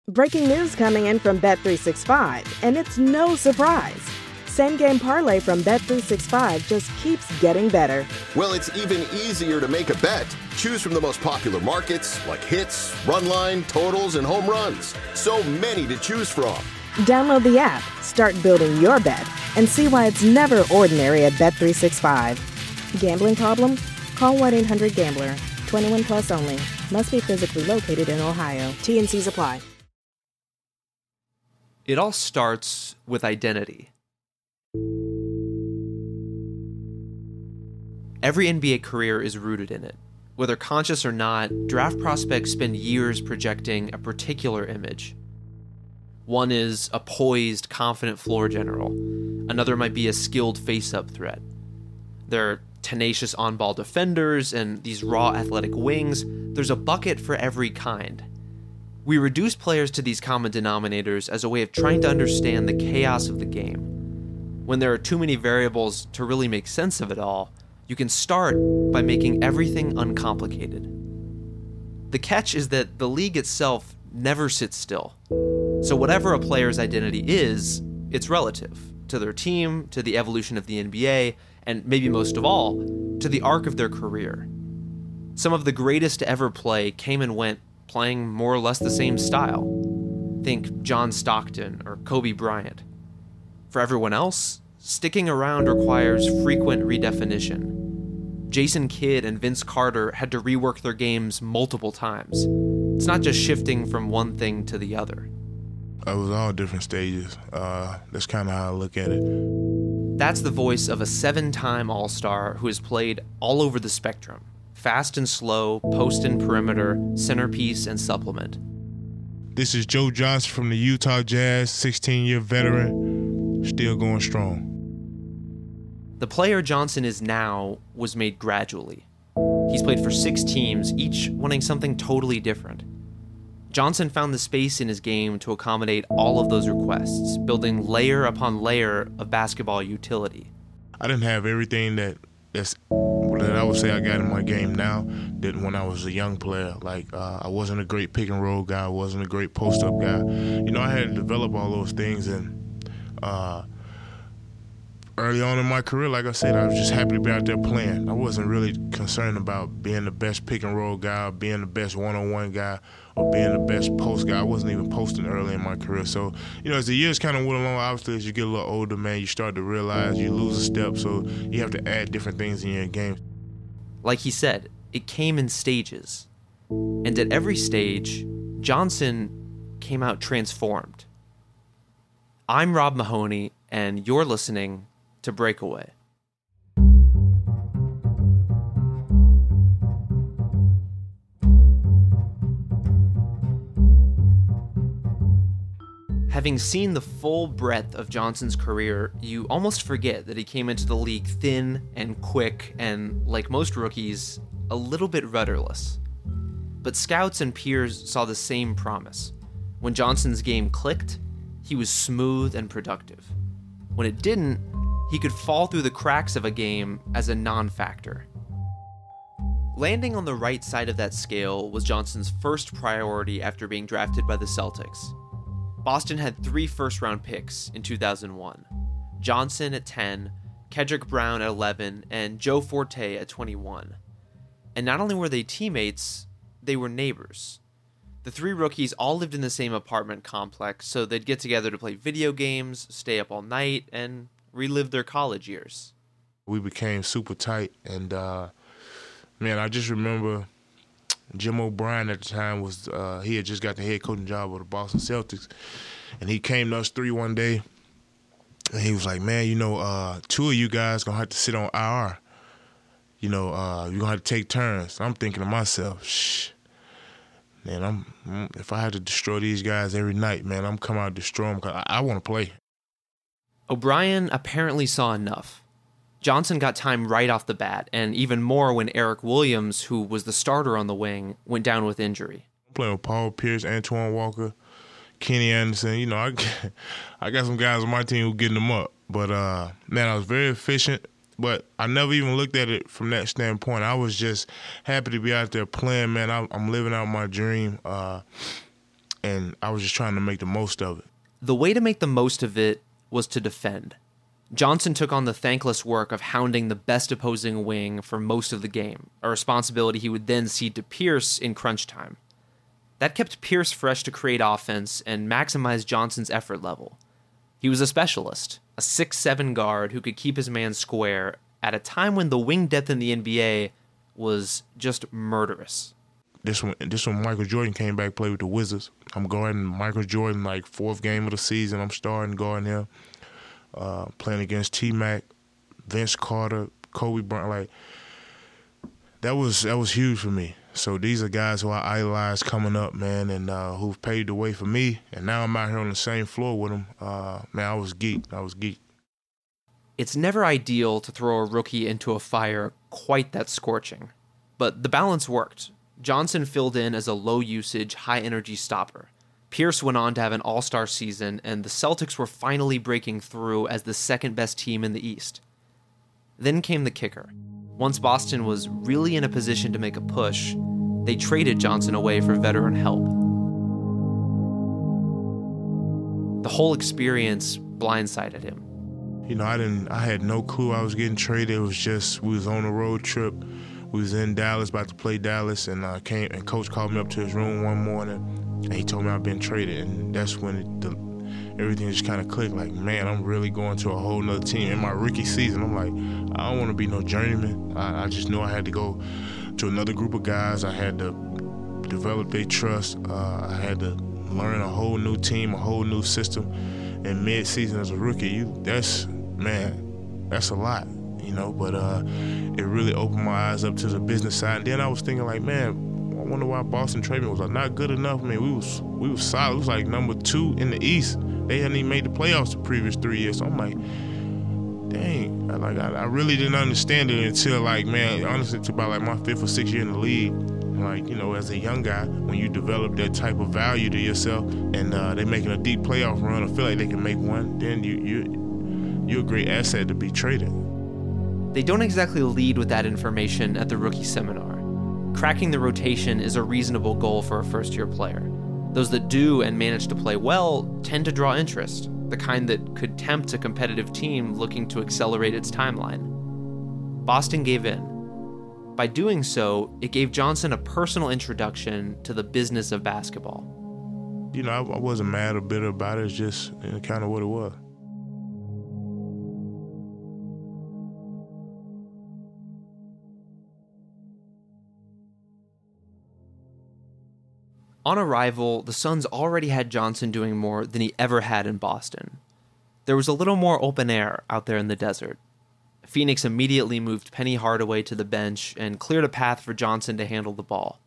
Breaking news coming in from Bet365, and it's no surprise. Same Game Parlay from Bet365 just keeps getting better. Well, it's even easier to make a bet. Choose from the most popular markets like hits, run line, totals, and home runs. So many to choose from. Download the app, start building your bet, and see why it's never ordinary at Bet365. Gambling problem? Call 1-800-GAMBLER. 21 plus only. Must be physically located in Ohio. T&Cs apply. It all starts with identity. Every NBA career is rooted in it. Whether conscious or not, draft prospects spend years projecting a particular image. One is a poised, confident floor general. Another might be a skilled face-up threat. There are tenacious on-ball defenders and these raw athletic wings. There's a bucket for every kind. We reduce players to these common denominators as a way of trying to understand the chaos of the game. When there are too many variables to really make sense of it all, you can start by making everything uncomplicated. The catch is that the league itself never sits still. So whatever a player's identity is, it's relative to their team, to the evolution of the NBA, and maybe most of all, to the arc of their career. Some of the greatest to ever play came and went playing more or less the same style. Think John Stockton or Kobe Bryant. For everyone else, sticking around requires frequent redefinition. Jason Kidd and Vince Carter had to rework their games multiple times. It's not just shifting from one thing to the other. It was all different stages. That's kind of how I look at it. That's the voice of a 7-time All-Star who has played all over the spectrum. Fast and slow, post and perimeter, centerpiece and supplement. This is Joe Johnson from the Utah Jazz, 16-year veteran, still going strong. The player Johnson is now was made gradually. He's played for 6 teams, each wanting something totally different. Johnson found the space in his game to accommodate all of those requests, building layer upon layer of basketball utility. I didn't have everything that I would say I got in my game now that when I was a young player. Like, I wasn't a great pick and roll guy. I wasn't a great post-up guy. You know, I had to develop all those things, and early on in my career, like I said, I was just happy to be out there playing. I wasn't really concerned about being the best pick and roll guy, or being the best one-on-one guy, or being the best post guy. I wasn't even posting early in my career. So, you know, as the years kind of went along, obviously as you get a little older, man, you start to realize you lose a step, so you have to add different things in your game. Like he said, it came in stages. And at every stage, Johnson came out transformed. I'm Rob Mahoney, and you're listening to Breakaway. Having seen the full breadth of Johnson's career, you almost forget that he came into the league thin and quick and, like most rookies, a little bit rudderless. But scouts and peers saw the same promise. When Johnson's game clicked, he was smooth and productive. When it didn't, he could fall through the cracks of a game as a non-factor. Landing on the right side of that scale was Johnson's first priority after being drafted by the Celtics. Boston had 3 first-round picks in 2001. Johnson at 10, Kedrick Brown at 11, and Joe Forte at 21. And not only were they teammates, they were neighbors. The 3 rookies all lived in the same apartment complex, so they'd get together to play video games, stay up all night, and relive their college years. We became super tight, and man, I just remember Jim O'Brien at the time he had just got the head coaching job with the Boston Celtics, and he came to us 3 one day, and he was like, man, you know, 2 of you guys gonna have to sit on IR. You know, you're gonna have to take turns. I'm thinking to myself, man, if I had to destroy these guys every night, man, I'm coming out to destroy them because I want to play. O'Brien apparently saw enough. Johnson got time right off the bat, and even more when Eric Williams, who was the starter on the wing, went down with injury. I'm playing with Paul Pierce, Antoine Walker, Kenny Anderson. You know, I got some guys on my team who getting them up. But, man, I was very efficient, but I never even looked at it from that standpoint. I was just happy to be out there playing, man. I'm living out my dream. and I was just trying to make the most of it. The way to make the most of it was to defend. Johnson took on the thankless work of hounding the best opposing wing for most of the game, a responsibility he would then cede to Pierce in crunch time. That kept Pierce fresh to create offense and maximize Johnson's effort level. He was a specialist, a 6'7" guard who could keep his man square at a time when the wing depth in the NBA was just murderous. This one Michael Jordan came back, played with the Wizards. I'm guarding Michael Jordan, like, 4th game of the season. I'm starting guarding him, playing against T-Mac, Vince Carter, Kobe Bryant. Like, that was huge for me. So these are guys who I idolized coming up, man, and who've paved the way for me. And now I'm out here on the same floor with them. Man, I was geeked. It's never ideal to throw a rookie into a fire quite that scorching, but the balance worked. Johnson filled in as a low-usage, high-energy stopper. Pierce went on to have an all-star season, and the Celtics were finally breaking through as the second-best team in the East. Then came the kicker. Once Boston was really in a position to make a push, they traded Johnson away for veteran help. The whole experience blindsided him. You know, I had no clue I was getting traded. It was just, we was on a road trip. We was in Dallas, about to play Dallas, and Coach called me up to his room one morning, and he told me I'd been traded, and that's when everything just kind of clicked. Like, man, I'm really going to a whole nother team. In my rookie season, I'm like, I don't want to be no journeyman. I just knew I had to go to another group of guys. I had to develop their trust. I had to learn a whole new team, a whole new system. And mid-season as a rookie, that's a lot. You know, but it really opened my eyes up to the business side. And then I was thinking, like, man, I wonder why Boston traded me. Was not good enough. I mean, we was solid. It was like number 2 in the East. They hadn't even made the playoffs the previous 3 years. So I'm like, dang, I really didn't understand it until, like, man, honestly, it's about like my 5th or 6th year in the league. Like, you know, as a young guy, when you develop that type of value to yourself, and they're making a deep playoff run, or feel like they can make one, then you're a great asset to be traded. They don't exactly lead with that information at the rookie seminar. Cracking the rotation is a reasonable goal for a first-year player. Those that do and manage to play well tend to draw interest, the kind that could tempt a competitive team looking to accelerate its timeline. Boston gave in. By doing so, it gave Johnson a personal introduction to the business of basketball. You know, I wasn't mad or bitter about it. It's just kind of what it was. On arrival, the Suns already had Johnson doing more than he ever had in Boston. There was a little more open air out there in the desert. Phoenix immediately moved Penny Hardaway to the bench and cleared a path for Johnson to handle the ball.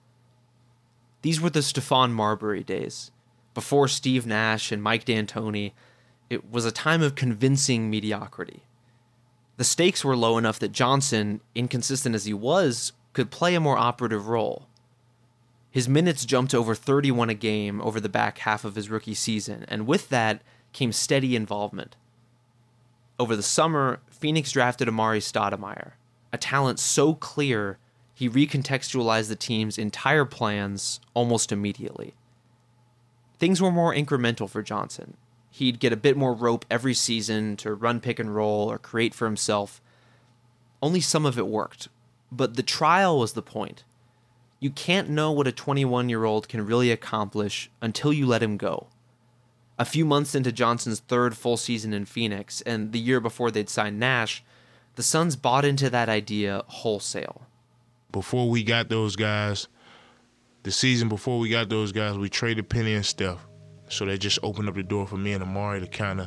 These were the Stephon Marbury days. Before Steve Nash and Mike D'Antoni, it was a time of convincing mediocrity. The stakes were low enough that Johnson, inconsistent as he was, could play a more operative role. His minutes jumped to over 31 a game over the back half of his rookie season, and with that came steady involvement. Over the summer, Phoenix drafted Amari Stoudemire, a talent so clear he recontextualized the team's entire plans almost immediately. Things were more incremental for Johnson. He'd get a bit more rope every season to run pick and roll or create for himself. Only some of it worked, but the trial was the point. You can't know what a 21-year-old can really accomplish until you let him go. A few months into Johnson's 3rd full season in Phoenix, and the year before they'd signed Nash, the Suns bought into that idea wholesale. Before we got those guys, the season before we got those guys, we traded Penny and Steph. So that just opened up the door for me and Amari to kind of,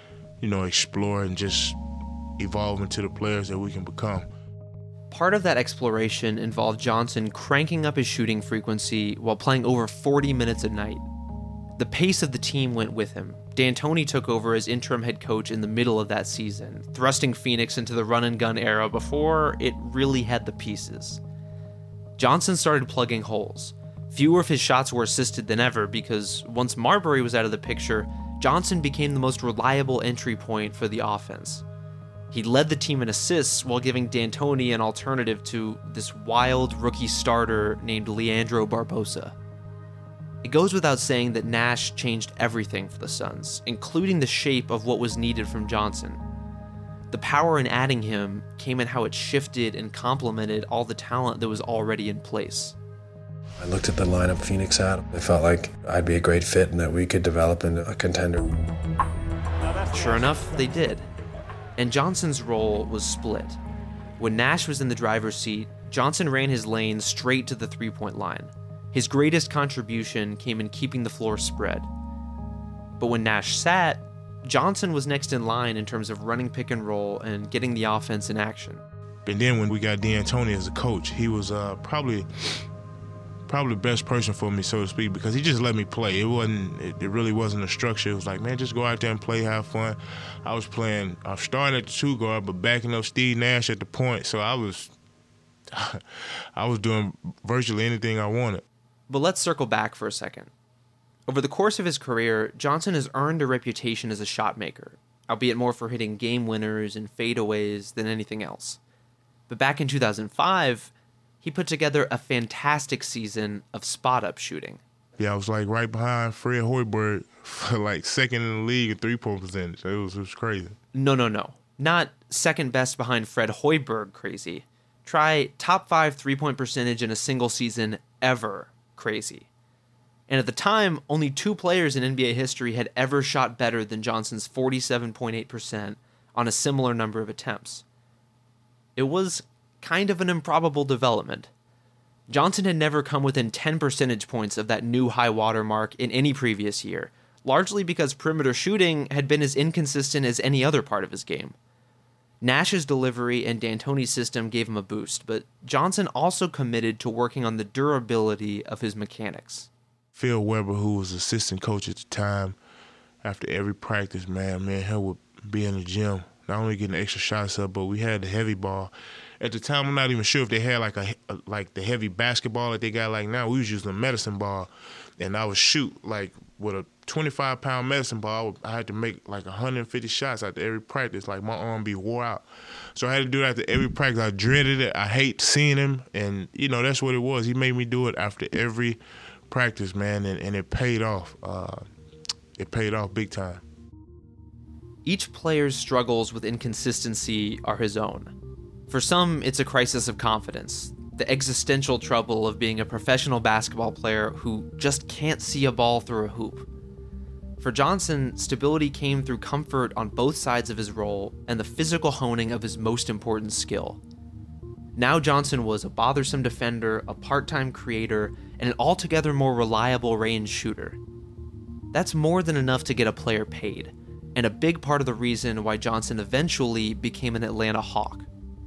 explore and just evolve into the players that we can become. Part of that exploration involved Johnson cranking up his shooting frequency while playing over 40 minutes a night. The pace of the team went with him. D'Antoni took over as interim head coach in the middle of that season, thrusting Phoenix into the run-and-gun era before it really had the pieces. Johnson started plugging holes. Fewer of his shots were assisted than ever because once Marbury was out of the picture, Johnson became the most reliable entry point for the offense. He led the team in assists while giving D'Antoni an alternative to this wild rookie starter named Leandro Barbosa. It goes without saying that Nash changed everything for the Suns, including the shape of what was needed from Johnson. The power in adding him came in how it shifted and complemented all the talent that was already in place. I looked at the lineup Phoenix had. I felt like I'd be a great fit and that we could develop into a contender. Sure enough, they did. And Johnson's role was split. When Nash was in the driver's seat, Johnson ran his lane straight to the three-point line. His greatest contribution came in keeping the floor spread. But when Nash sat, Johnson was next in line in terms of running pick and roll and getting the offense in action. And then when we got D'Antoni as a coach, he was probably the best person for me, so to speak, because he just let me play. It really wasn't a structure. It was like, man, just go out there and play, have fun. I was starting at the two guard, but backing up Steve Nash at the point, so I was doing virtually anything I wanted. But let's circle back for a second. Over the course of his career, Johnson has earned a reputation as a shot maker, albeit more for hitting game winners and fadeaways than anything else. But back in 2005, he put together a fantastic season of spot-up shooting. Yeah, I was like right behind Fred Hoiberg for like second in the league in three-point percentage. It was crazy. No. Not second best behind Fred Hoiberg crazy. Try top 5 three-point percentage in a single season ever crazy. And at the time, only 2 players in NBA history had ever shot better than Johnson's 47.8% on a similar number of attempts. It was kind of an improbable development. Johnson had never come within 10 percentage points of that new high water mark in any previous year, largely because perimeter shooting had been as inconsistent as any other part of his game. Nash's delivery and D'Antoni's system gave him a boost, but Johnson also committed to working on the durability of his mechanics. Phil Weber, who was assistant coach at the time, after every practice, man, he would be in the gym, not only getting extra shots up, but we had the heavy ball. At the time, I'm not even sure if they had like the heavy basketball that they got like now. We was using a medicine ball, and I would shoot like with a 25-pound medicine ball. I had to make like 150 shots after every practice. Like my arm be wore out, so I had to do it after every practice. I dreaded it. I hate seeing him, and that's what it was. He made me do it after every practice, man, and it paid off. It paid off big time. Each player's struggles with inconsistency are his own. For some, it's a crisis of confidence, the existential trouble of being a professional basketball player who just can't see a ball through a hoop. For Johnson, stability came through comfort on both sides of his role and the physical honing of his most important skill. Now Johnson was a bothersome defender, a part-time creator, and an altogether more reliable range shooter. That's more than enough to get a player paid, and a big part of the reason why Johnson eventually became an Atlanta Hawk.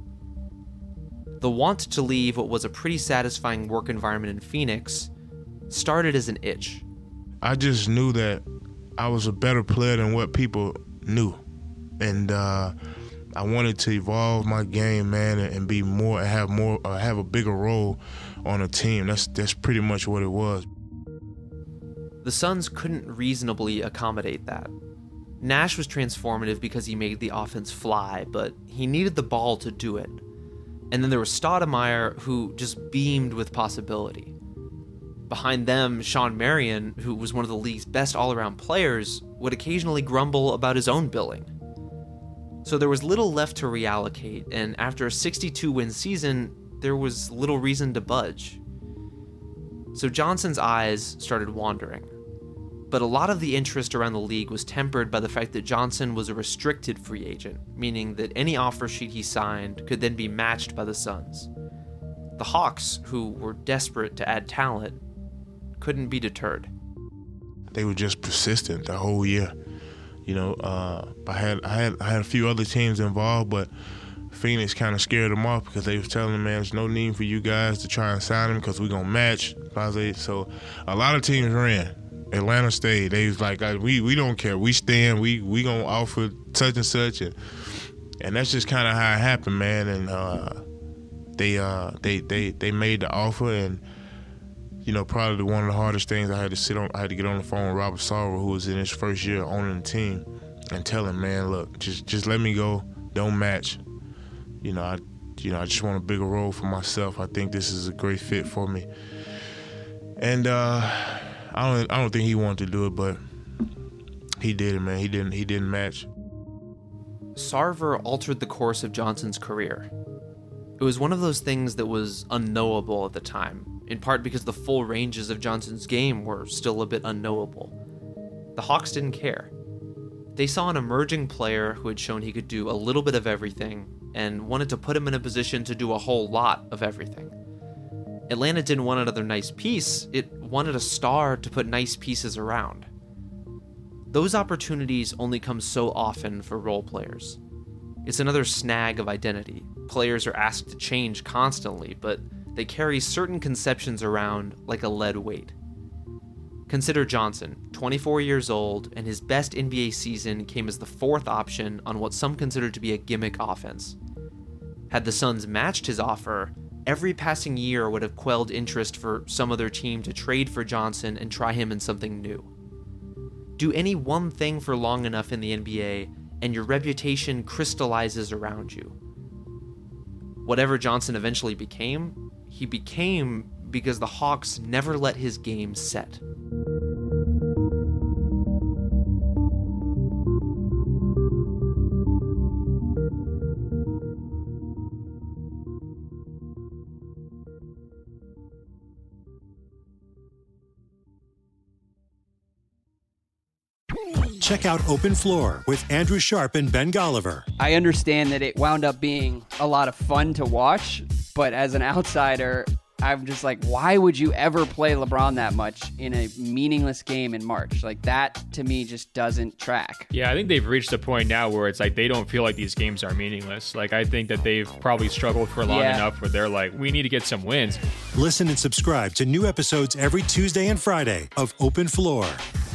The want to leave what was a pretty satisfying work environment in Phoenix started as an itch. I just knew that I was a better player than what people knew. And I wanted to evolve my game, man, and be more, have a bigger role on a team. That's pretty much what it was. The Suns couldn't reasonably accommodate that. Nash was transformative because he made the offense fly, but he needed the ball to do it. And then there was Stoudemire, who just beamed with possibility. Behind them, Shawn Marion, who was one of the league's best all-around players, would occasionally grumble about his own billing. So there was little left to reallocate, and after a 62-win season, there was little reason to budge. So Johnson's eyes started wandering. But a lot of the interest around the league was tempered by the fact that Johnson was a restricted free agent, meaning that any offer sheet he signed could then be matched by the Suns. The Hawks, who were desperate to add talent, couldn't be deterred. They were just persistent the whole year. I had a few other teams involved, but Phoenix kind of scared them off because they was telling them, man, there's no need for you guys to try and sign him because we're going to match. So a lot of teams ran. Atlanta stayed. They was like, we don't care. We stand. We going to offer such and such. And that's just kind of how it happened, man. And they made the offer. And, probably one of the hardest things I had to get on the phone with Robert Sarver, who was in his first year owning the team, and tell him, man, look, just let me go. Don't match. I just want a bigger role for myself. I think this is a great fit for me. And I don't think he wanted to do it, but he did it, man. He didn't match. Sarver altered the course of Johnson's career. It was one of those things that was unknowable at the time, in part because the full ranges of Johnson's game were still a bit unknowable. The Hawks didn't care. They saw an emerging player who had shown he could do a little bit of everything and wanted to put him in a position to do a whole lot of everything. Atlanta didn't want another nice piece, it wanted a star to put nice pieces around. Those opportunities only come so often for role players. It's another snag of identity. Players are asked to change constantly, but they carry certain conceptions around like a lead weight. Consider Johnson, 24 years old, and his best NBA season came as the fourth option on what some consider to be a gimmick offense. Had the Suns matched his offer, every passing year would have quelled interest for some other team to trade for Johnson and try him in something new. Do any one thing for long enough in the NBA, and your reputation crystallizes around you. Whatever Johnson eventually became, he became because the Hawks never let his game set. Check out Open Floor with Andrew Sharp and Ben Golliver. I understand that it wound up being a lot of fun to watch, but as an outsider, I'm just like, why would you ever play LeBron that much in a meaningless game in March? Like, that to me just doesn't track. Yeah, I think they've reached a point now where it's like they don't feel like these games are meaningless. Like, I think that they've probably struggled for long enough where they're like, we need to get some wins. Listen and subscribe to new episodes every Tuesday and Friday of Open Floor.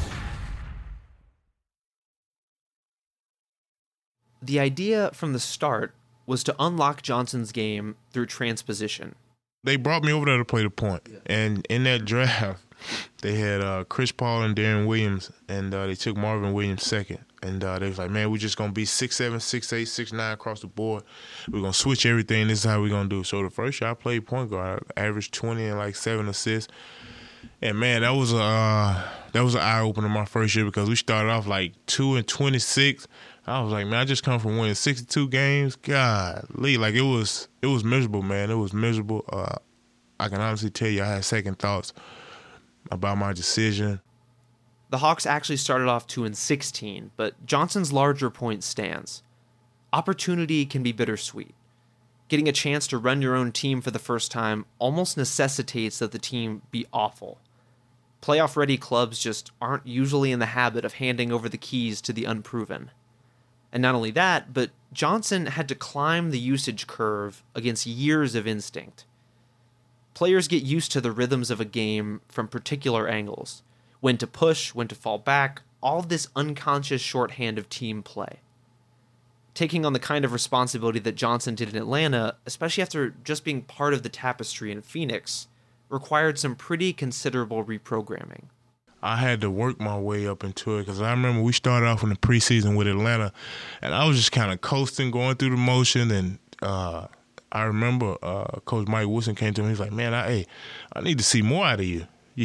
The idea from the start was to unlock Johnson's game through transposition. They brought me over there to play the point. Yeah. And in that draft, they had Chris Paul and Darren Williams, and they took Marvin Williams second. And they was like, man, we're just going to be 6'7", 6'8", 6'9" across the board. We're going to switch everything. This is how we're going to do. So the first year I played point guard, I averaged 20 and like 7 assists. And, man, that was an eye-opener my first year because we started off like 2-26. I was like, man, I just come from winning 62 games. Golly, like it was miserable, man. It was miserable. I can honestly tell you I had second thoughts about my decision. The Hawks actually started off 2-16, but Johnson's larger point stands. Opportunity can be bittersweet. Getting a chance to run your own team for the first time almost necessitates that the team be awful. Playoff-ready clubs just aren't usually in the habit of handing over the keys to the unproven. And not only that, but Johnson had to climb the usage curve against years of instinct. Players get used to the rhythms of a game from particular angles. When to push, when to fall back, all this unconscious shorthand of team play. Taking on the kind of responsibility that Johnson did in Atlanta, especially after just being part of the tapestry in Phoenix, required some pretty considerable reprogramming. I had to work my way up into it because I remember we started off in the preseason with Atlanta, and I was just kind of coasting, going through the motion. And I remember Coach Mike Wilson came to me. He's like, "Man, I need to see more out of you. We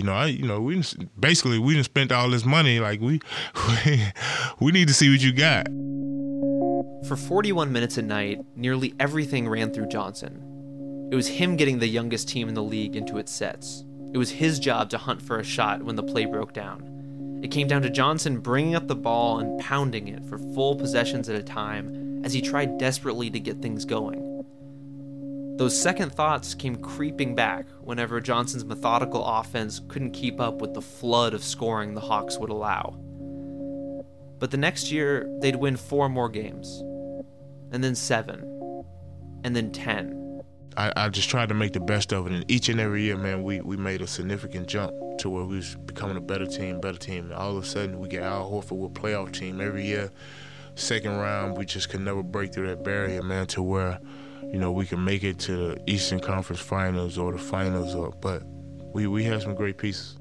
done spent all this money. Like we need to see what you got." For 41 minutes a night, nearly everything ran through Johnson. It was him getting the youngest team in the league into its sets. It was his job to hunt for a shot when the play broke down. It came down to Johnson bringing up the ball and pounding it for full possessions at a time as he tried desperately to get things going. Those second thoughts came creeping back whenever Johnson's methodical offense couldn't keep up with the flood of scoring the Hawks would allow. But the next year, they'd win 4 more games, and then 7, and then 10. I just tried to make the best of it, and each and every year, man, we made a significant jump to where we was becoming a better team. And all of a sudden, we get Al Horford with a playoff team every year. Second round, we just could never break through that barrier, man, to where, we can make it to the Eastern Conference Finals or the Finals. But we had some great pieces.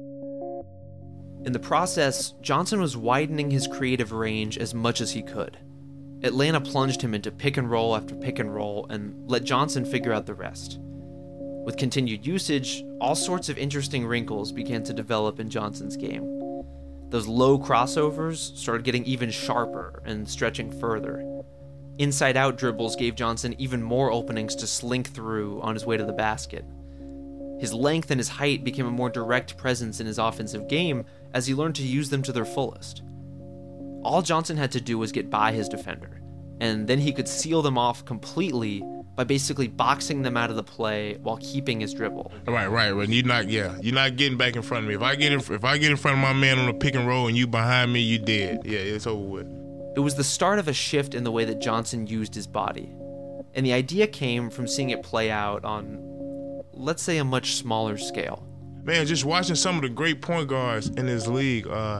In the process, Johnson was widening his creative range as much as he could. Atlanta plunged him into pick and roll after pick and roll and let Johnson figure out the rest. With continued usage, all sorts of interesting wrinkles began to develop in Johnson's game. Those low crossovers started getting even sharper and stretching further. Inside-out dribbles gave Johnson even more openings to slink through on his way to the basket. His length and his height became a more direct presence in his offensive game as he learned to use them to their fullest. All Johnson had to do was get by his defender, and then he could seal them off completely by basically boxing them out of the play while keeping his dribble. Right. When you're not getting back in front of me. If I get in front of my man on a pick and roll and you behind me, you dead. Yeah, it's over with. It was the start of a shift in the way that Johnson used his body, and the idea came from seeing it play out on, let's say, a much smaller scale. Man, just watching some of the great point guards in this league,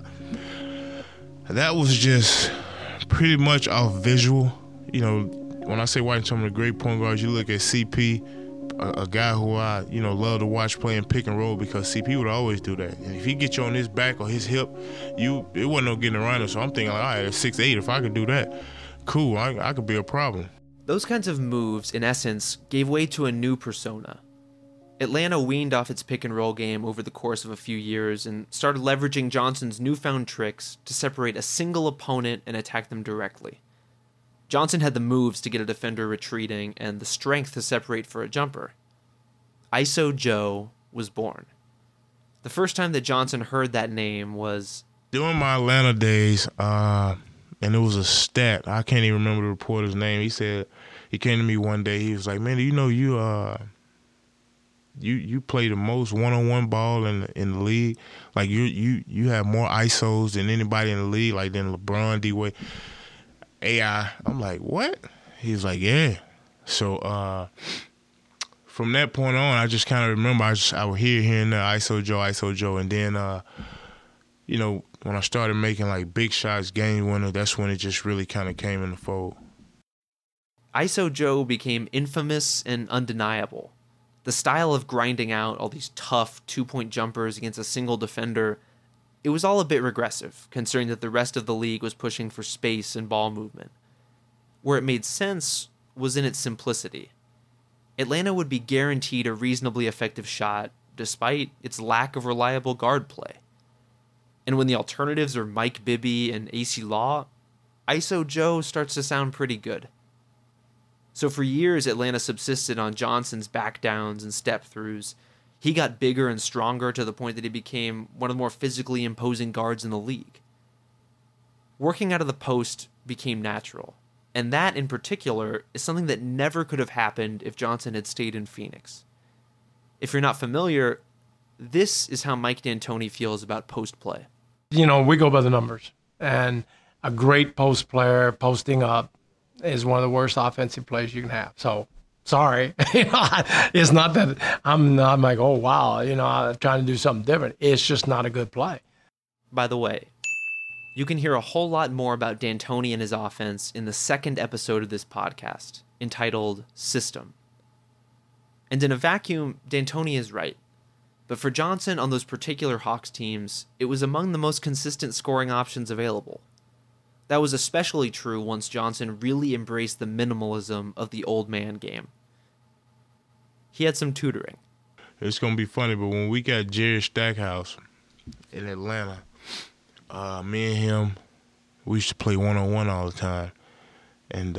that was just pretty much off visual. You know, when I say watching some of the great point guards, you look at CP, a guy who I, love to watch playing pick and roll because CP would always do that. And if he get you on his back or his hip, it wasn't no getting around him. So I'm thinking, all right, at 6'8", if I could do that, cool, I could be a problem. Those kinds of moves, in essence, gave way to a new persona. Atlanta weaned off its pick and roll game over the course of a few years and started leveraging Johnson's newfound tricks to separate a single opponent and attack them directly. Johnson had the moves to get a defender retreating and the strength to separate for a jumper. ISO Joe was born. The first time that Johnson heard that name was during my Atlanta days, and it was a stat. I can't even remember the reporter's name. He said, he came to me one day, he was like, man, do you know you play the most one-on-one ball in the league? Like you have more ISOs than anybody in the league, like than LeBron, D-Wade. AI. I'm like, what? He was like, yeah. So from that point on, I just kind of remember I would hear and there, ISO Joe. And then, when I started making like big shots, game winner, that's when it just really kind of came in the fold. ISO Joe became infamous and undeniable. The style of grinding out all these tough two-point jumpers against a single defender, it was all a bit regressive, considering that the rest of the league was pushing for space and ball movement. Where it made sense was in its simplicity. Atlanta would be guaranteed a reasonably effective shot, despite its lack of reliable guard play. And when the alternatives are Mike Bibby and AC Law, ISO Joe starts to sound pretty good. So for years, Atlanta subsisted on Johnson's backdowns and step-throughs. He got bigger and stronger to the point that he became one of the more physically imposing guards in the league. Working out of the post became natural, and that in particular is something that never could have happened if Johnson had stayed in Phoenix. If you're not familiar, this is how Mike D'Antoni feels about post play. We go by the numbers, and a great post player posting up is one of the worst offensive plays you can have. So, sorry. It's not that I'm like, oh, wow, I'm trying to do something different. It's just not a good play. By the way, you can hear a whole lot more about D'Antoni and his offense in the second episode of this podcast, entitled System. And in a vacuum, D'Antoni is right. But for Johnson on those particular Hawks teams, it was among the most consistent scoring options available. That was especially true once Johnson really embraced the minimalism of the old man game. He had some tutoring. It's going to be funny, but when we got Jerry Stackhouse in Atlanta, me and him, we used to play one-on-one all the time. And,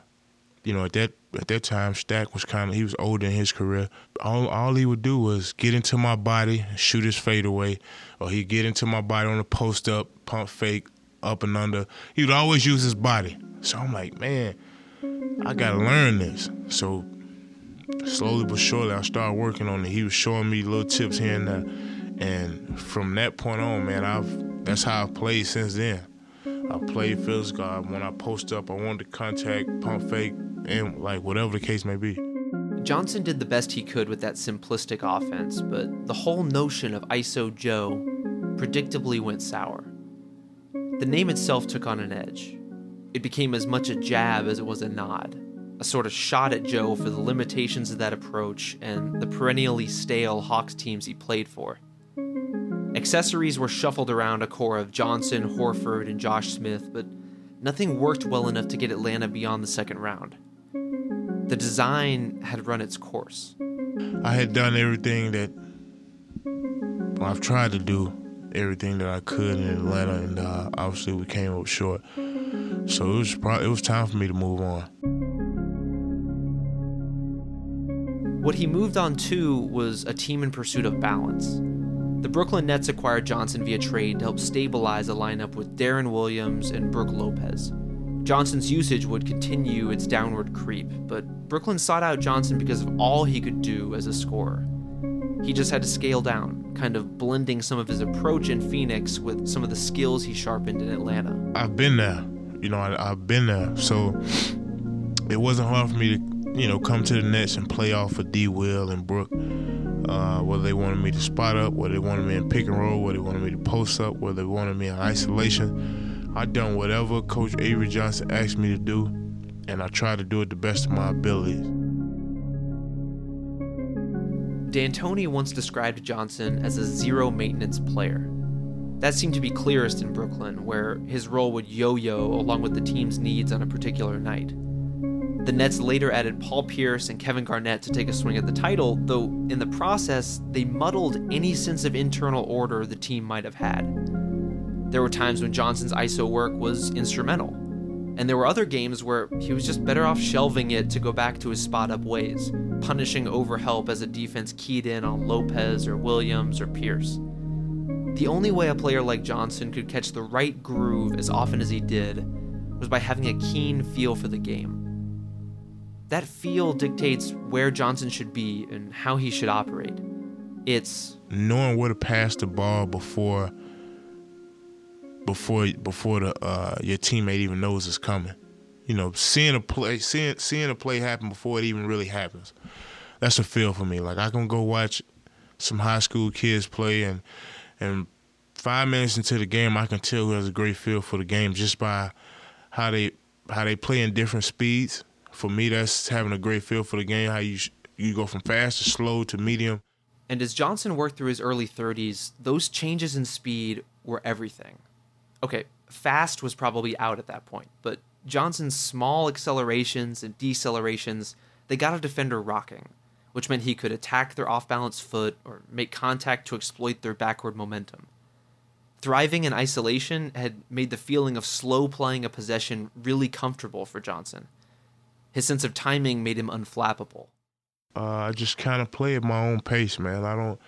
at that time, Stack was he was older in his career. All he would do was get into my body, shoot his fadeaway, or he'd get into my body on the post-up, pump fake, up and under. He would always use his body. So I'm like, man, I got to learn this. So slowly but surely, I started working on it. He was showing me little tips here and there. And from that point on, man, that's how I've played since then. I played Phil's guard. When I post up, I wanted to contact, pump fake, and whatever the case may be. Johnson did the best he could with that simplistic offense, but the whole notion of ISO Joe predictably went sour. The name itself took on an edge. It became as much a jab as it was a nod, a sort of shot at Joe for the limitations of that approach and the perennially stale Hawks teams he played for. Accessories were shuffled around a core of Johnson, Horford, and Josh Smith, but nothing worked well enough to get Atlanta beyond the second round. The design had run its course. I had done everything that I've tried to do, everything that I could in Atlanta, and obviously we came up short. So it was time for me to move on. What he moved on to was a team in pursuit of balance. The Brooklyn Nets acquired Johnson via trade to help stabilize a lineup with Deron Williams and Brook Lopez. Johnson's usage would continue its downward creep, but Brooklyn sought out Johnson because of all he could do as a scorer. He just had to scale down, kind of blending some of his approach in Phoenix with some of the skills he sharpened in Atlanta. I've been there. I've been there. So it wasn't hard for me to, come to the Nets and play off of D. Will and Brook. Whether they wanted me to spot up, whether they wanted me in pick and roll, whether they wanted me to post up, whether they wanted me in isolation. I done whatever Coach Avery Johnson asked me to do, and I tried to do it the best of my abilities. D'Antoni once described Johnson as a zero-maintenance player. That seemed to be clearest in Brooklyn, where his role would yo-yo along with the team's needs on a particular night. The Nets later added Paul Pierce and Kevin Garnett to take a swing at the title, though in the process, they muddled any sense of internal order the team might have had. There were times when Johnson's ISO work was instrumental, and there were other games where he was just better off shelving it to go back to his spot-up ways, punishing overhelp as a defense keyed in on Lopez or Williams or Pierce. The only way a player like Johnson could catch the right groove as often as he did was by having a keen feel for the game. That feel dictates where Johnson should be and how he should operate. It's knowing where to pass the ball before your teammate even knows it's coming. Seeing a play happen before it even really happens. That's a feel for me. Like, I can go watch some high school kids play, and 5 minutes into the game, I can tell who has a great feel for the game just by how they play in different speeds. For me, that's having a great feel for the game, how you go from fast to slow to medium. And as Johnson worked through his early 30s, those changes in speed were everything. Okay, fast was probably out at that point, but Johnson's small accelerations and decelerations, they got a defender rocking, which meant he could attack their off-balance foot or make contact to exploit their backward momentum. Thriving in isolation had made the feeling of slow playing a possession really comfortable for Johnson. His sense of timing made him unflappable. I just kind of play at my own pace, man.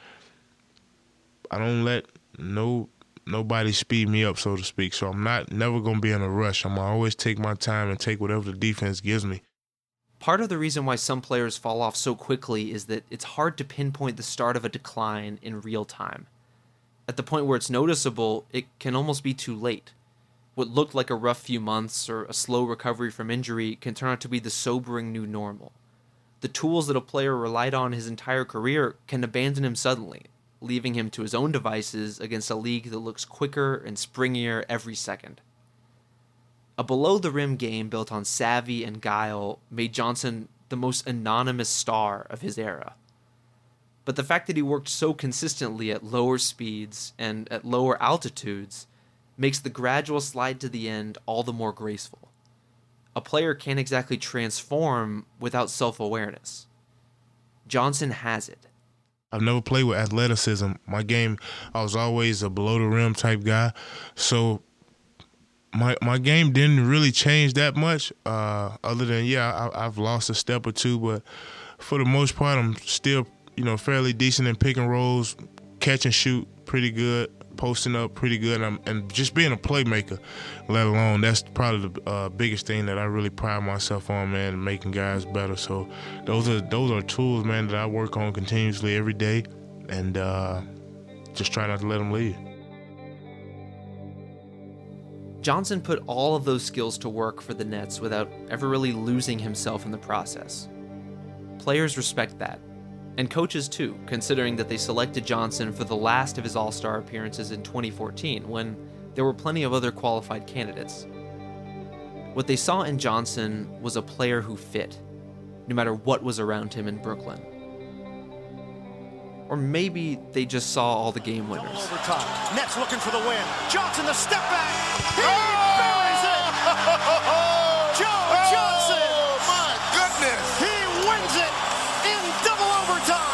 I don't let nobody speed me up, so to speak. So I'm never going to be in a rush. I'm going to always take my time and take whatever the defense gives me. Part of the reason why some players fall off so quickly is that it's hard to pinpoint the start of a decline in real time. At the point where it's noticeable, it can almost be too late. What looked like a rough few months or a slow recovery from injury can turn out to be the sobering new normal. The tools that a player relied on his entire career can abandon him suddenly, leaving him to his own devices against a league that looks quicker and springier every second. A below-the-rim game built on savvy and guile made Johnson the most anonymous star of his era. But the fact that he worked so consistently at lower speeds and at lower altitudes makes the gradual slide to the end all the more graceful. A player can't exactly transform without self-awareness. Johnson has it. I've never played with athleticism. My game, I was always a below-the-rim type guy. So my game didn't really change that much, other than, I've lost a step or two. But for the most part, I'm still, fairly decent in pick and rolls, catch and shoot pretty good, posting up pretty good, and just being a playmaker, let alone, that's probably the biggest thing that I really pride myself on, man, making guys better. So those are tools, man, that I work on continuously every day, and just try not to let them leave. Johnson put all of those skills to work for the Nets without ever really losing himself in the process. Players respect that. And coaches too, considering that they selected Johnson for the last of his All-Star appearances in 2014, when there were plenty of other qualified candidates. What they saw in Johnson was a player who fit, no matter what was around him in Brooklyn. Or maybe they just saw all the game winners. Overtime. Nets looking for the win. Johnson, the step back. He buries it. Joe Johnson. Oh, my goodness. He wins it in double overtime.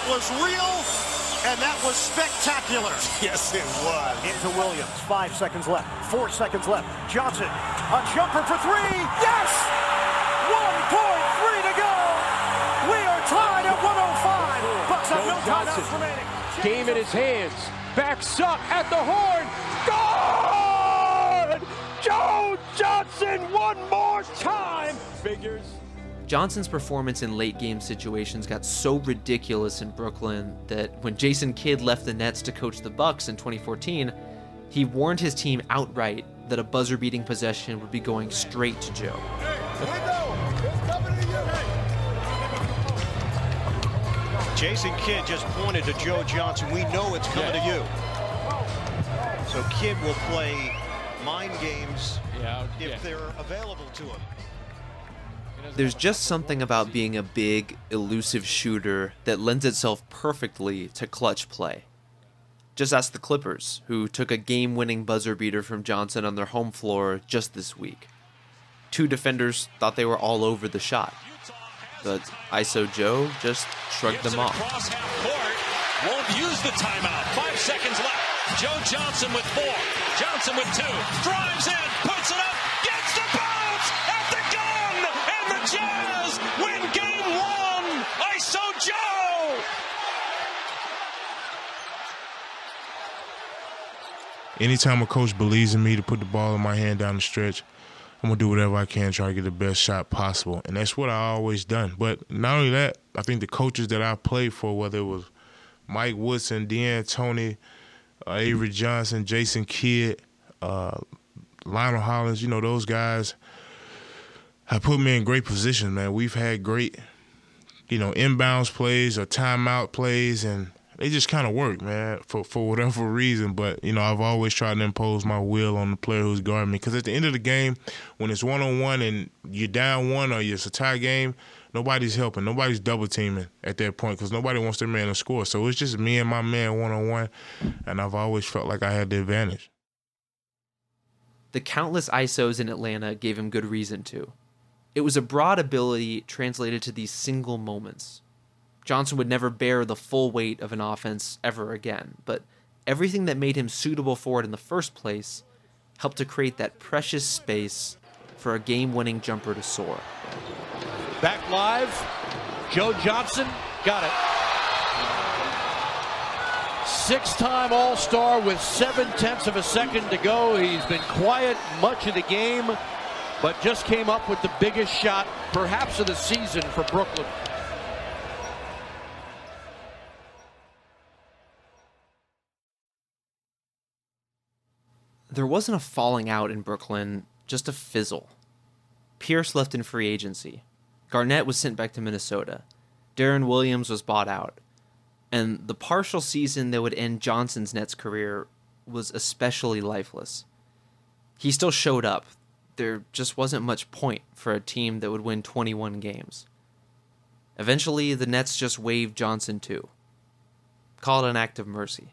was real, and that was spectacular. Yes, it was. Into Williams. 5 seconds left. 4 seconds left. Johnson, a jumper for three. Yes! 1.3 to go. We are tied at 105. Bucks have no timeouts remaining. Game in his hands. Backs up at the horn. Good! Joe Johnson one more time. Figures. Johnson's performance in late game situations got so ridiculous in Brooklyn that when Jason Kidd left the Nets to coach the Bucks in 2014, he warned his team outright that a buzzer-beating possession would be going straight to Joe. Jason Kidd just pointed to Joe Johnson. We know it's coming to you. So Kidd will play mind games if they're available to him. There's just something about being a big, elusive shooter that lends itself perfectly to clutch play. Just ask the Clippers, who took a game-winning buzzer beater from Johnson on their home floor just this week. Two defenders thought they were all over the shot, but ISO Joe just shrugged them off. Across half court, won't use the timeout. 5 seconds left. Joe Johnson with 4. Johnson with 2. Drives in, puts it up, gets the bounce at the gun, and the Jazz win game 1. ISO Joe. Anytime a coach believes in me to put the ball in my hand down the stretch, I'm going to do whatever I can to try to get the best shot possible. And that's what I always done. But not only that, I think the coaches that I played for, whether it was Mike Woodson, D'Antoni, Avery Johnson, Jason Kidd, Lionel Hollins, those guys have put me in great positions, man. We've had great, inbounds plays or timeout plays, and they just kind of work, man, for whatever reason. But, I've always tried to impose my will on the player who's guarding me. Because at the end of the game, when it's one-on-one and you're down one or it's a tie game, nobody's helping. Nobody's double-teaming at that point because nobody wants their man to score. So it's just me and my man one-on-one, and I've always felt like I had the advantage. The countless ISOs in Atlanta gave him good reason to. It was a broad ability translated to these single moments. Johnson would never bear the full weight of an offense ever again, but everything that made him suitable for it in the first place helped to create that precious space for a game-winning jumper to soar. Back live, Joe Johnson got it. 6-time All-Star with 0.7 of a second to go. He's been quiet much of the game, but just came up with the biggest shot, perhaps of the season for Brooklyn. There wasn't a falling out in Brooklyn, just a fizzle. Pierce left in free agency. Garnett was sent back to Minnesota. Darren Williams was bought out. And the partial season that would end Johnson's Nets career was especially lifeless. He still showed up. There just wasn't much point for a team that would win 21 games. Eventually, the Nets just waived Johnson too. Call it an act of mercy.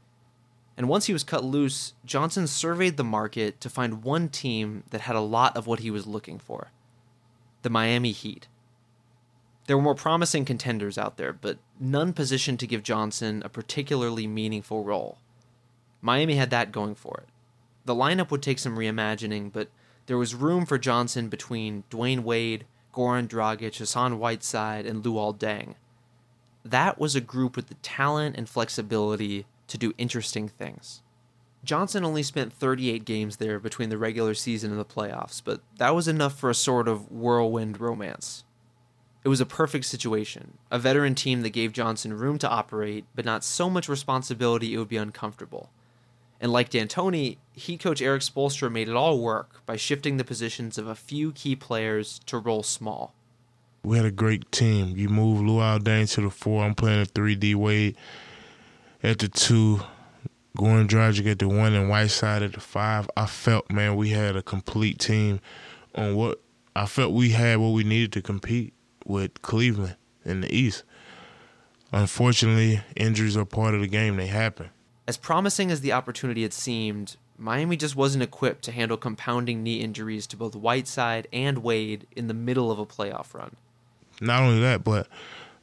And once he was cut loose, Johnson surveyed the market to find one team that had a lot of what he was looking for: the Miami Heat. There were more promising contenders out there, but none positioned to give Johnson a particularly meaningful role. Miami had that going for it. The lineup would take some reimagining, but there was room for Johnson between Dwayne Wade, Goran Dragic, Hassan Whiteside, and Luol Deng. That was a group with the talent and flexibility to do interesting things. Johnson only spent 38 games there between the regular season and the playoffs, but that was enough for a sort of whirlwind romance. It was a perfect situation, a veteran team that gave Johnson room to operate, but not so much responsibility it would be uncomfortable. And like D'Antoni, head coach Eric Spoelstra made it all work by shifting the positions of a few key players to roll small. We had a great team. You move Luol Deng to the 4. I'm playing a 3D Wade at the 2, Goran Dragic at the 1, and Whiteside at the 5. I felt, man, we had a complete team on what I felt we had what we needed to compete with Cleveland in the East. Unfortunately, injuries are part of the game. They happen. As promising as the opportunity had seemed, Miami just wasn't equipped to handle compounding knee injuries to both Whiteside and Wade in the middle of a playoff run. Not only that, but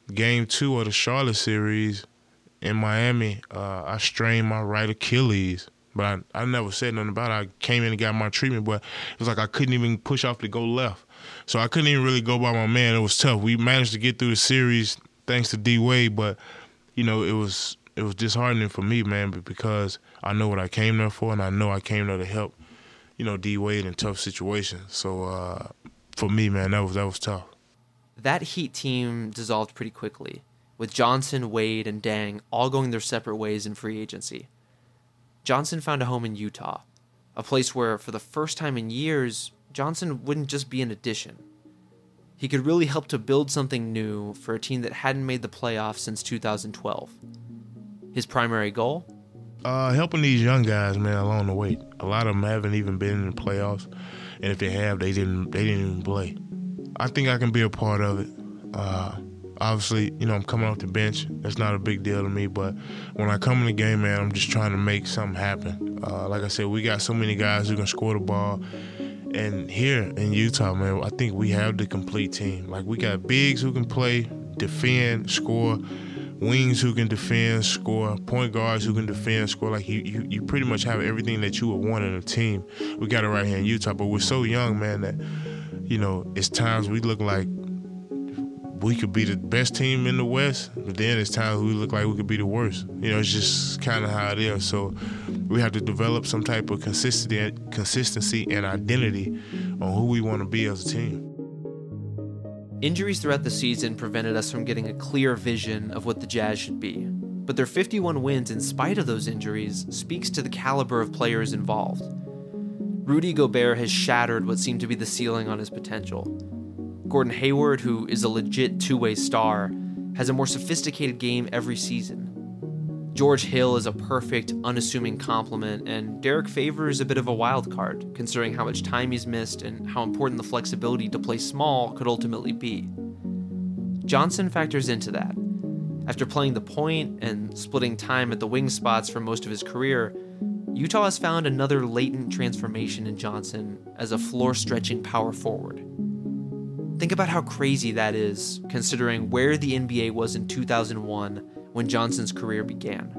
Game 2 of the Charlotte series in Miami, I strained my right Achilles. But I never said nothing about it. I came in and got my treatment, but it was like I couldn't even push off to go left. So I couldn't even really go by my man. It was tough. We managed to get through the series thanks to D-Wade, but, you know, it was disheartening for me, man, because I know what I came there for, and I know I came there to help, you know, D-Wade in tough situations. So for me, man, that was tough. That Heat team dissolved pretty quickly, with Johnson, Wade, and Deng all going their separate ways in free agency. Johnson found a home in Utah, a place where, for the first time in years, Johnson wouldn't just be an addition. He could really help to build something new for a team that hadn't made the playoffs since 2012. His primary goal? Helping these young guys, man, along the way. A lot of them haven't even been in the playoffs, and if they have, they didn't even play. I think I can be a part of it. Obviously, you know, I'm coming off the bench. That's not a big deal to me, but when I come in the game, man, I'm just trying to make something happen. Like I said, we got so many guys who can score the ball. And here in Utah, man, I think we have the complete team. Like, we got bigs who can play, defend, score, wings who can defend, score, point guards who can defend, score. Like, you pretty much have everything that you would want in a team. We got it right here in Utah, but we're so young, man, that, you know, it's times we look like we could be the best team in the West, but then it's times we look like we could be the worst. You know, it's just kind of how it is. So we have to develop some type of consistency and identity on who we want to be as a team. Injuries throughout the season prevented us from getting a clear vision of what the Jazz should be. But their 51 wins in spite of those injuries speaks to the caliber of players involved. Rudy Gobert has shattered what seemed to be the ceiling on his potential. Gordon Hayward, who is a legit two-way star, has a more sophisticated game every season. George Hill is a perfect, unassuming complement, and Derek Favors is a bit of a wild card, considering how much time he's missed and how important the flexibility to play small could ultimately be. Johnson factors into that. After playing the point and splitting time at the wing spots for most of his career, Utah has found another latent transformation in Johnson as a floor-stretching power forward. Think about how crazy that is, considering where the NBA was in 2001 when Johnson's career began.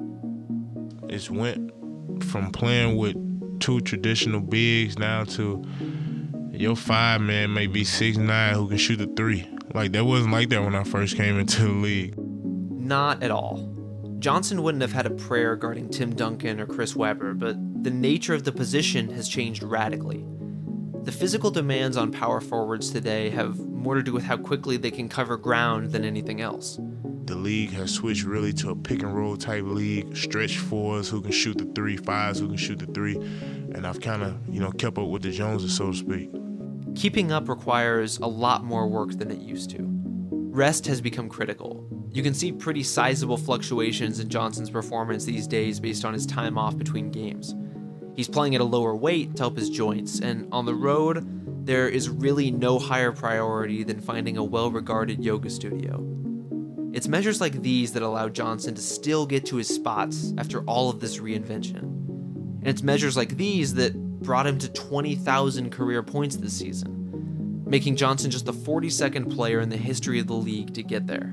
It's went from playing with two traditional bigs now to your 5-man may be 6'9" who can shoot a 3. Like, that wasn't like that when I first came into the league. Not at all. Johnson wouldn't have had a prayer guarding Tim Duncan or Chris Webber, but the nature of the position has changed radically. The physical demands on power forwards today have more to do with how quickly they can cover ground than anything else. The league has switched really to a pick-and-roll type league, stretch fours who can shoot the 3, 5s who can shoot the 3, and I've kind of, you know, kept up with the Joneses, so to speak. Keeping up requires a lot more work than it used to. Rest has become critical. You can see pretty sizable fluctuations in Johnson's performance these days based on his time off between games. He's playing at a lower weight to help his joints, and on the road, there is really no higher priority than finding a well-regarded yoga studio. It's measures like these that allow Johnson to still get to his spots after all of this reinvention. And it's measures like these that brought him to 20,000 career points this season, making Johnson just the 42nd player in the history of the league to get there.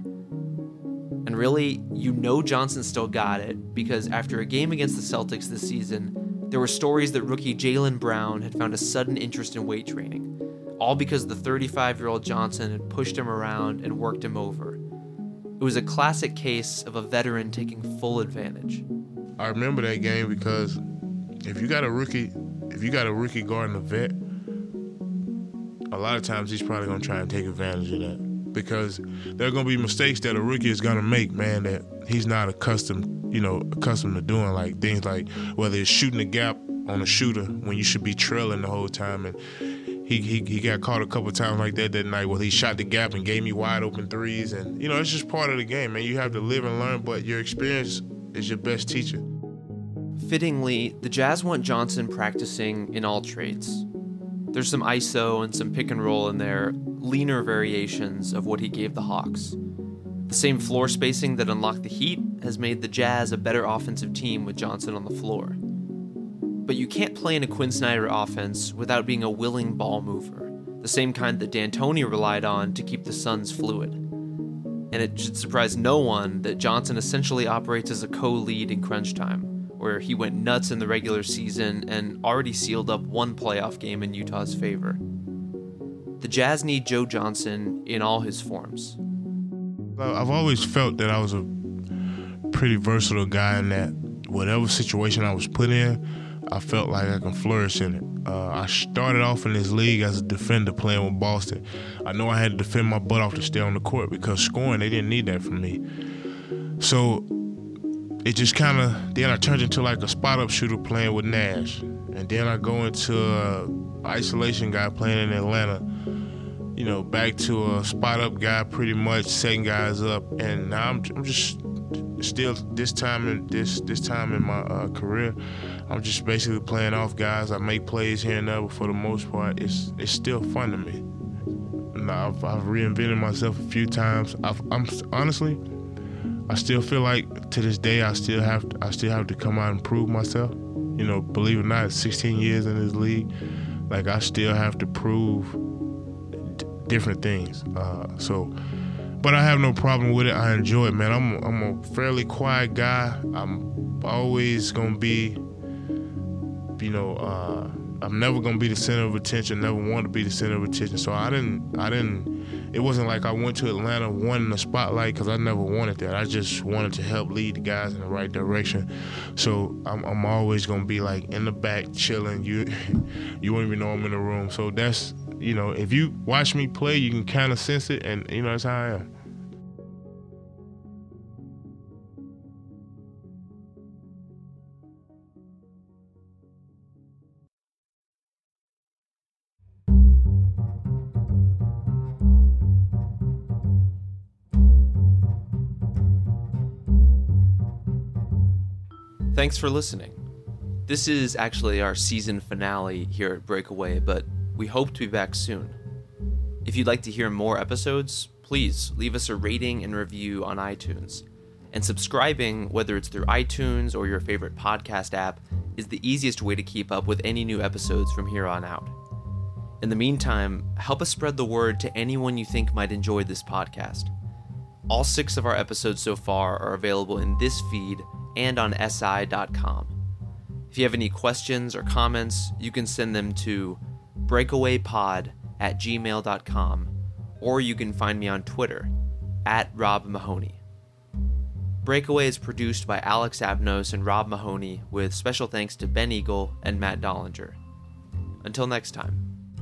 And really, you know Johnson still got it, because after a game against the Celtics this season, there were stories that rookie Jaylen Brown had found a sudden interest in weight training, all because the 35-year-old Johnson had pushed him around and worked him over. It was a classic case of a veteran taking full advantage. I remember that game because if you got a rookie guarding a vet, a lot of times he's probably going to try and take advantage of that, because there are going to be mistakes that a rookie is going to make, man, that he's not accustomed to doing, like things like whether it's shooting a gap on a shooter when you should be trailing the whole time. And he got caught a couple times like that night where he shot the gap and gave me wide open threes. And, you know, it's just part of the game, man. You have to live and learn, but your experience is your best teacher. Fittingly, the Jazz want Johnson practicing in all trades. There's some ISO and some pick and roll in there, leaner variations of what he gave the Hawks. The same floor spacing that unlocked the Heat has made the Jazz a better offensive team with Johnson on the floor. But you can't play in a Quinn Snyder offense without being a willing ball mover, the same kind that D'Antoni relied on to keep the Suns fluid. And And it should surprise no one that Johnson essentially operates as a co-lead in crunch time, where he went nuts in the regular season and already sealed up one playoff game in Utah's favor. The Jazz need Joe Johnson in all his forms. I've always felt that I was a pretty versatile guy in that whatever situation I was put in, I felt like I can flourish in it. I started off in this league as a defender playing with Boston. I know I had to defend my butt off to stay on the court because scoring, they didn't need that from me. So it just kind of, then I turned into like a spot-up shooter playing with Nash. And then I go into an isolation guy playing in Atlanta, you know, back to a spot-up guy pretty much, setting guys up. And now I'm just still, this time in my career, I'm just basically playing off guys. I make plays here and there, but for the most part, it's still fun to me. And I've reinvented myself a few times. I'm honestly, I still feel like to this day I still have to come out and prove myself. You know, believe it or not, 16 years in this league, like I still have to prove different things. But I have no problem with it. I enjoy it, man. I'm a fairly quiet guy. I'm always gonna be, you know, I'm never gonna be the center of attention. Never want to be the center of attention. So I didn't. It wasn't like I went to Atlanta wanting the spotlight because I never wanted that. I just wanted to help lead the guys in the right direction. So I'm always gonna be like in the back chilling. You won't even know I'm in the room. So that's, you know, if you watch me play, you can kind of sense it, and you know that's how I am. Thanks for listening. This is actually our season finale here at Breakaway, but we hope to be back soon. If you'd like to hear more episodes, please leave us a rating and review on iTunes. And subscribing, whether it's through iTunes or your favorite podcast app, is the easiest way to keep up with any new episodes from here on out. In the meantime, help us spread the word to anyone you think might enjoy this podcast. All 6 of our episodes so far are available in this feed and on si.com. If you have any questions or comments, you can send them to breakawaypod@gmail.com, or you can find me on Twitter @RobMahoney. Breakaway is produced by Alex Abnos and Rob Mahoney, with special thanks to Ben Eagle and Matt Dollinger. Until next time.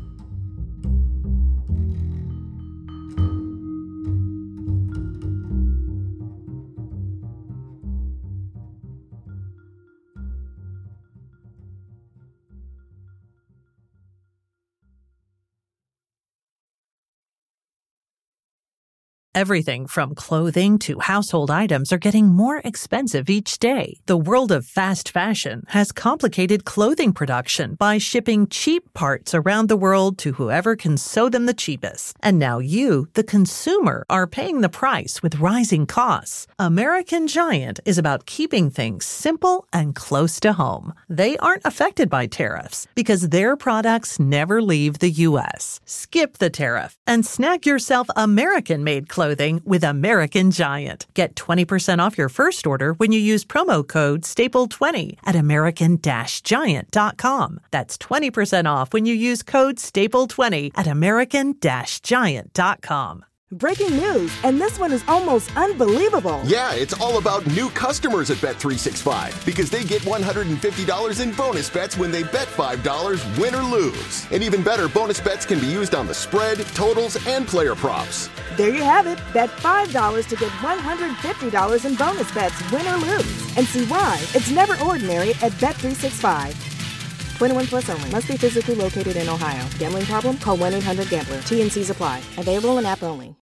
Everything from clothing to household items are getting more expensive each day. The world of fast fashion has complicated clothing production by shipping cheap parts around the world to whoever can sew them the cheapest. And now you, the consumer, are paying the price with rising costs. American Giant is about keeping things simple and close to home. They aren't affected by tariffs because their products never leave the U.S. Skip the tariff and snag yourself American-made clothing with American Giant. Get 20% off your first order when you use promo code STAPLE20 at American-Giant.com. That's 20% off when you use code STAPLE20 at American-Giant.com. Breaking news, and this one is almost unbelievable. Yeah, it's all about new customers at Bet365 because they get $150 in bonus bets when they bet $5, win or lose. And even better, bonus bets can be used on the spread, totals, and player props. There you have it. Bet $5 to get $150 in bonus bets, win or lose. And see why it's never ordinary at Bet365. 21 plus only. Must be physically located in Ohio. Gambling problem? Call 1-800-GAMBLER. T&Cs apply. Available in app only.